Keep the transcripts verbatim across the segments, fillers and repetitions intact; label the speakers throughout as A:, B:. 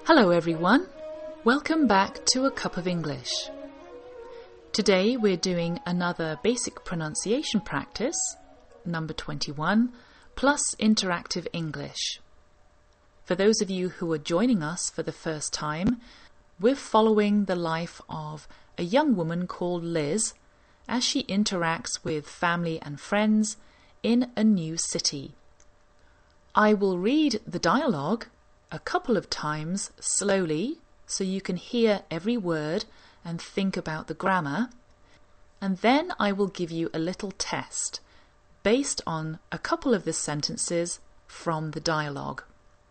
A: Hello everyone, welcome back to A Cup of English. Today we're doing another basic pronunciation practice, number twenty-one, plus interactive English. For those of you who are joining us for the first time, we're following the life of a young woman called Liz as she interacts with family and friends in a new city. I will read the dialogue a couple of times slowly so you can hear every word and think about the grammar, and then I will give you a little test based on a couple of the sentences from the dialogue.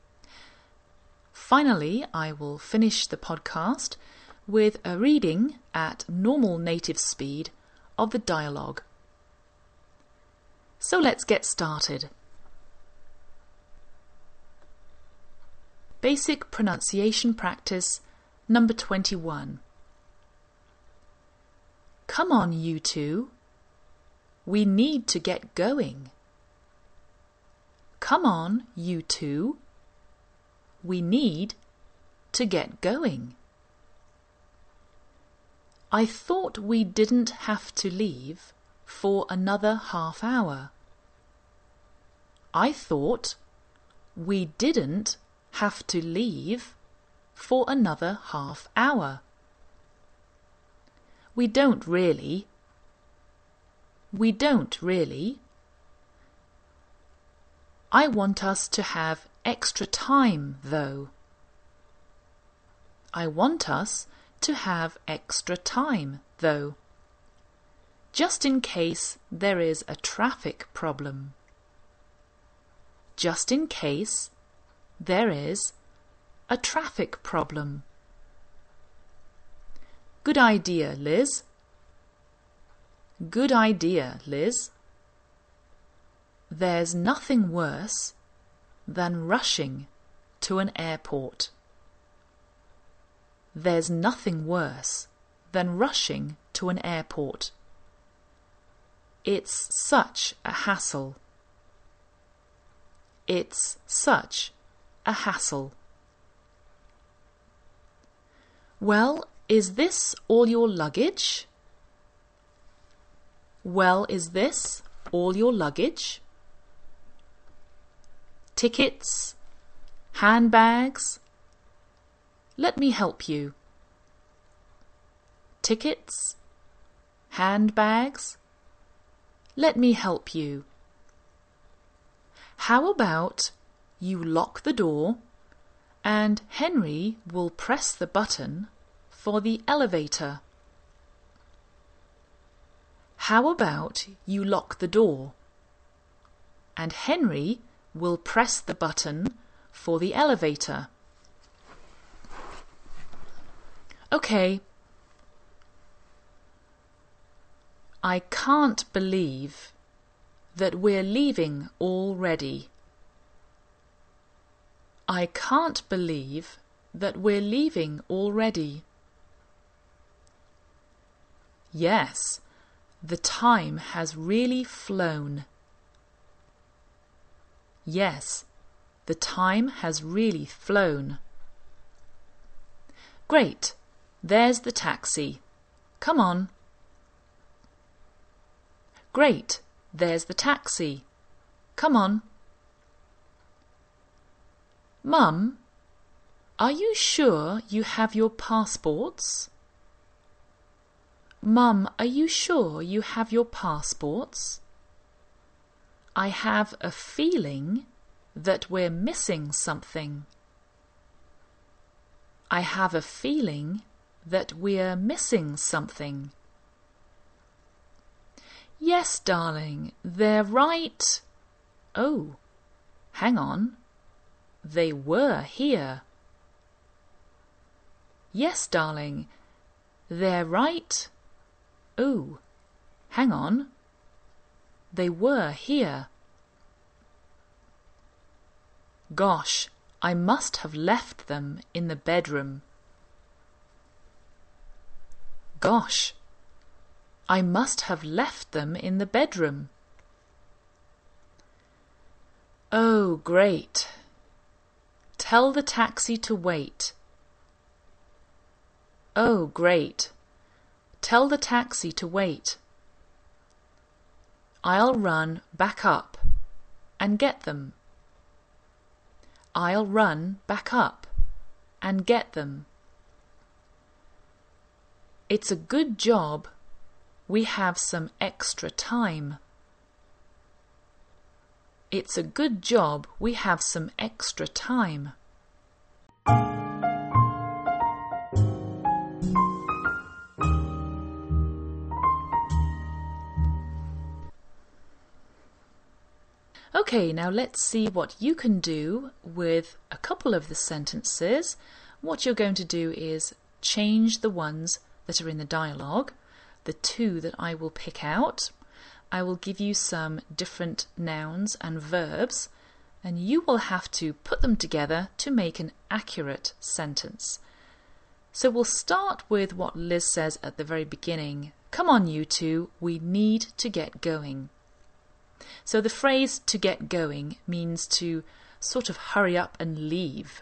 A: Finally, I will finish the podcast with a reading at normal native speed of the dialogue. So let's get started. Basic pronunciation practice number twenty-one. Come on, you two. We need to get going. Come on, you two. We need to get going. I thought we didn't have to leave for another half hour. I thought we didn't have to leave for another half hour. We don't really. We don't really. I want us to have extra time, though. I want us to have extra time, though, just in case there is a traffic problem. Just in case there is a traffic problem. Good idea, Liz. Good idea, Liz. There's nothing worse than rushing to an airport. There's nothing worse than rushing to an airport. It's such a hassle. It's such a hassle. Well, is this all your luggage? Well, is this all your luggage? Tickets? Handbags? Let me help you. Tickets? Handbags? Let me help you. How about you lock the door and Henry will press the button for the elevator? How about you lock the door and Henry will press the button for the elevator? Okay. I can't believe that we're leaving already. I can't believe that we're leaving already. Yes, the time has really flown. Yes, the time has really flown. Great, there's the taxi. Come on. Great, there's the taxi. Come on. Mum, are you sure you have your passports? Mum, are you sure you have your passports? I have a feeling that we're missing something. I have a feeling that we're missing something. Yes, darling, they're right. Oh, hang on. They were here. Yes, darling, they're right. Oh, hang on. They were here. Gosh, I must have left them in the bedroom. Gosh, I must have left them in the bedroom. Oh, great. Tell the taxi to wait. Oh, great. Tell the taxi to wait. I'll run back up and get them. I'll run back up and get them. It's a good job we have some extra time. It's a good job we have some extra time. Okay, now let's see what you can do with a couple of the sentences. What you're going to do is change the ones that are in the dialogue, the two that I will pick out. I will give you some different nouns and verbs, and you will have to put them together to make an accurate sentence. So we'll start with what Liz says at the very beginning. Come on, you two, we need to get going. So the phrase to get going means to sort of hurry up and leave.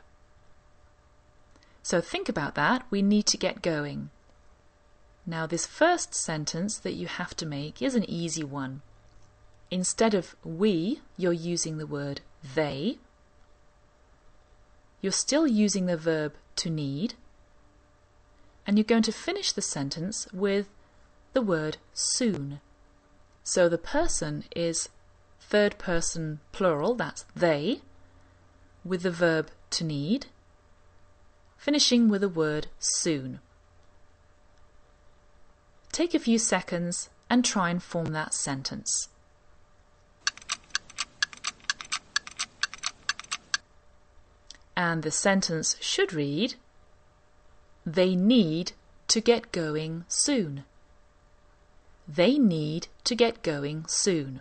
A: So think about that. We need to get going. Now this first sentence that you have to make is an easy one. Instead of we, you're using the word they. You're still using the verb to need. And you're going to finish the sentence with the word soon. So the person is third person plural, that's they, with the verb to need, finishing with the word soon. Take a few seconds and try and form that sentence. And the sentence should read, they need to get going soon. They need to get going soon.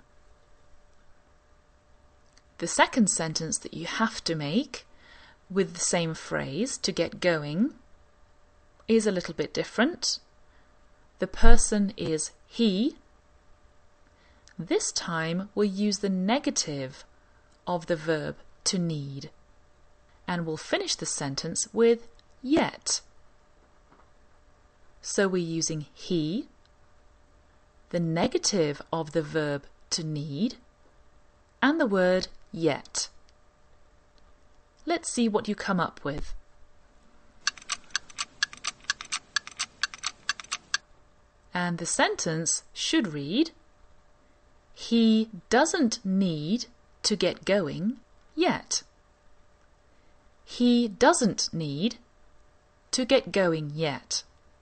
A: The second sentence that you have to make with the same phrase, to get going, is a little bit different. The person is he. This time we'll use the negative of the verb to need, and we'll finish the sentence with yet. So we're using he, the negative of the verb to need, and the word yet. Let's see what you come up with. And the sentence should read, he doesn't need to get going yet. He doesn't need to get going yet.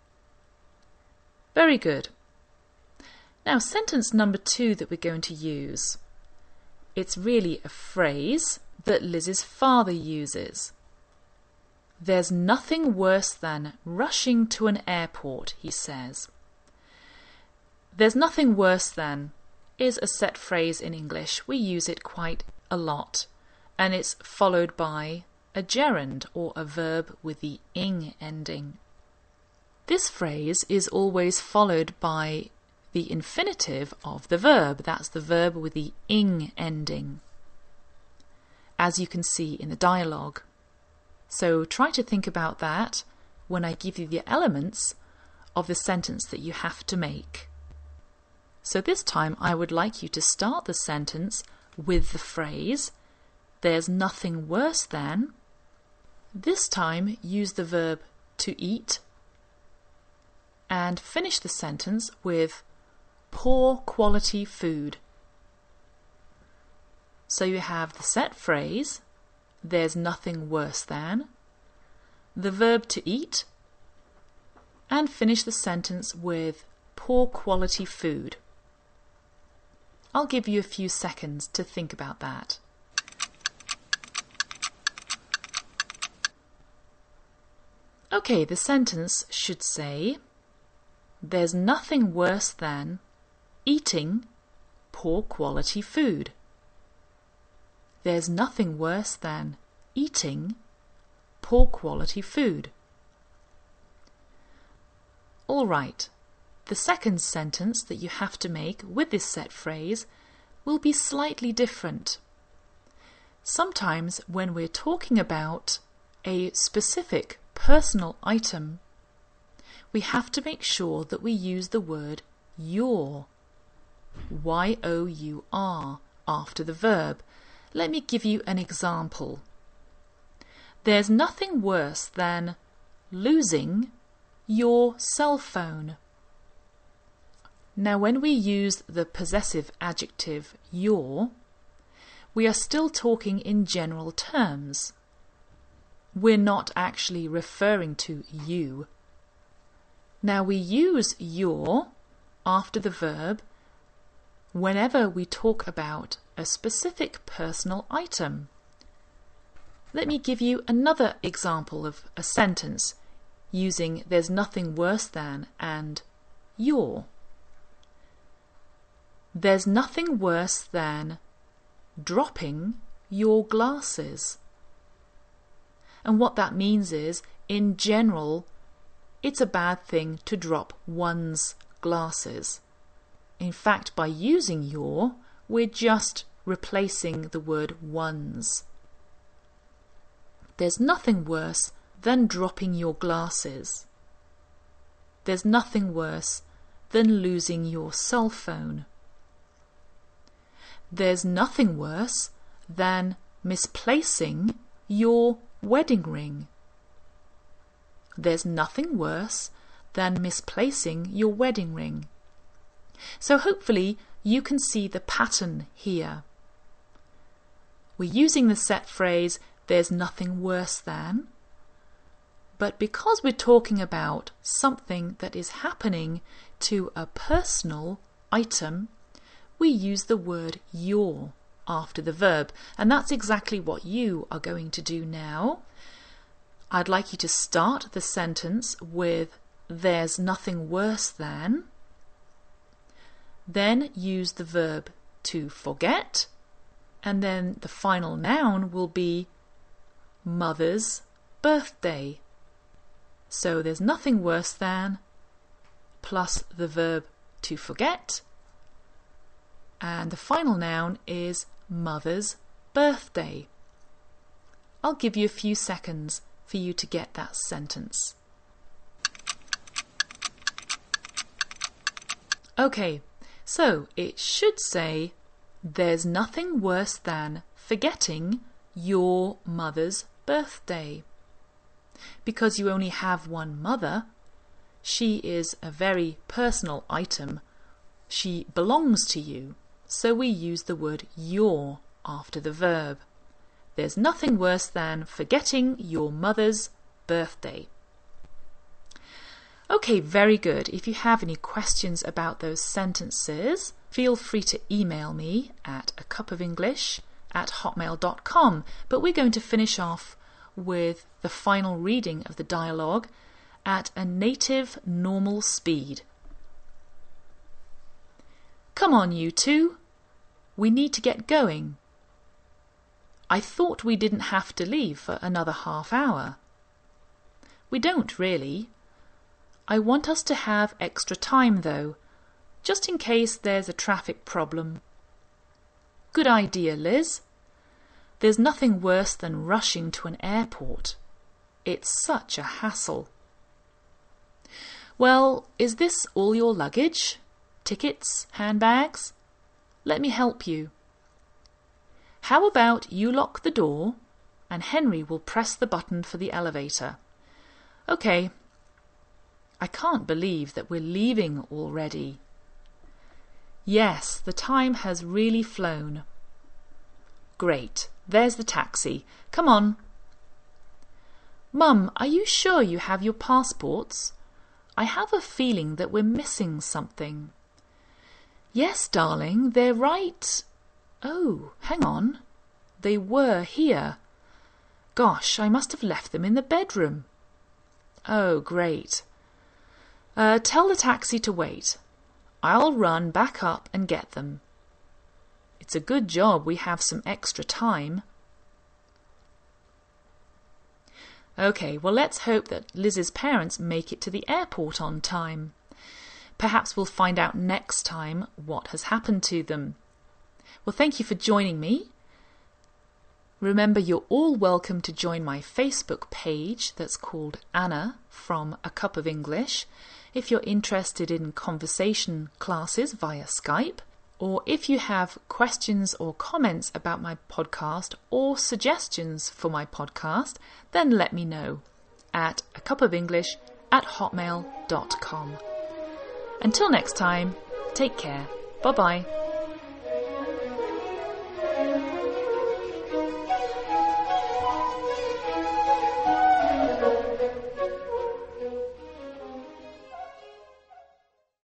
A: Very good. Now, sentence number two that we're going to use. It's really a phrase that Liz's father uses. There's nothing worse than rushing to an airport, he says. There's nothing worse than is a set phrase in English. We use it quite a lot, and it's followed by a gerund or a verb with the ing ending. This phrase is always followed by the infinitive of the verb. That's the verb with the ing ending, as you can see in the dialogue. So try to think about that when I give you the elements of the sentence that you have to make. So this time I would like you to start the sentence with the phrase, there's nothing worse than. This time use the verb to eat, and finish the sentence with poor quality food. So you have the set phrase, there's nothing worse than, the verb to eat, and finish the sentence with poor quality food. I'll give you a few seconds to think about that. Okay, the sentence should say, there's nothing worse than eating poor quality food. There's nothing worse than eating poor quality food. All right, the second sentence that you have to make with this set phrase will be slightly different. Sometimes when we're talking about a specific personal item, we have to make sure that we use the word your, Y O U R, after the verb. Let me give you an example. There's nothing worse than losing your cell phone. Now, when we use the possessive adjective your, we are still talking in general terms. We're not actually referring to you. Now, we use your after the verb whenever we talk about a specific personal item. Let me give you another example of a sentence using there's nothing worse than and your. There's nothing worse than dropping your glasses. And what that means is, in general, it's a bad thing to drop one's glasses. In fact, by using your, we're just replacing the word one's. There's nothing worse than dropping your glasses. There's nothing worse than losing your cell phone. There's nothing worse than misplacing your wedding ring. There's nothing worse than misplacing your wedding ring. So hopefully you can see the pattern here. We're using the set phrase, there's nothing worse than, but because we're talking about something that is happening to a personal item, we use the word your after the verb, and that's exactly what you are going to do now. I'd like you to start the sentence with there's nothing worse than, then use the verb to forget, and then the final noun will be mother's birthday. So there's nothing worse than plus the verb to forget, and the final noun is mother's birthday. I'll give you a few seconds for you to get that sentence. Okay, so it should say there's nothing worse than forgetting your mother's birthday. Because you only have one mother, she is a very personal item. She belongs to you. So we use the word your after the verb. There's nothing worse than forgetting your mother's birthday. Okay, very good. If you have any questions about those sentences, feel free to email me at a cup of english at hotmail dot com. But we're going to finish off with the final reading of the dialogue at a native normal speed. Come on, you two. We need to get going. I thought we didn't have to leave for another half hour. We don't really. I want us to have extra time though, just in case there's a traffic problem. Good idea, Liz. There's nothing worse than rushing to an airport. It's such a hassle. Well, is this all your luggage? Tickets? Handbags? Let me help you. How about you lock the door and Henry will press the button for the elevator. Okay. I can't believe that we're leaving already. Yes, the time has really flown. Great. There's the taxi. Come on. Mum, are you sure you have your passports? I have a feeling that we're missing something. Yes, darling, they're right. Oh, hang on. They were here. Gosh, I must have left them in the bedroom. Oh, great. Uh, tell the taxi to wait. I'll run back up and get them. It's a good job we have some extra time. Okay, well, let's hope that Liz's parents make it to the airport on time. Perhaps we'll find out next time what has happened to them. Well, thank you for joining me. Remember, you're all welcome to join my Facebook page that's called Anna from A Cup of English if you're interested in conversation classes via Skype, or if you have questions or comments about my podcast or suggestions for my podcast, then let me know at a cup of english at hotmail dot com. Until next time, take care. Bye-bye.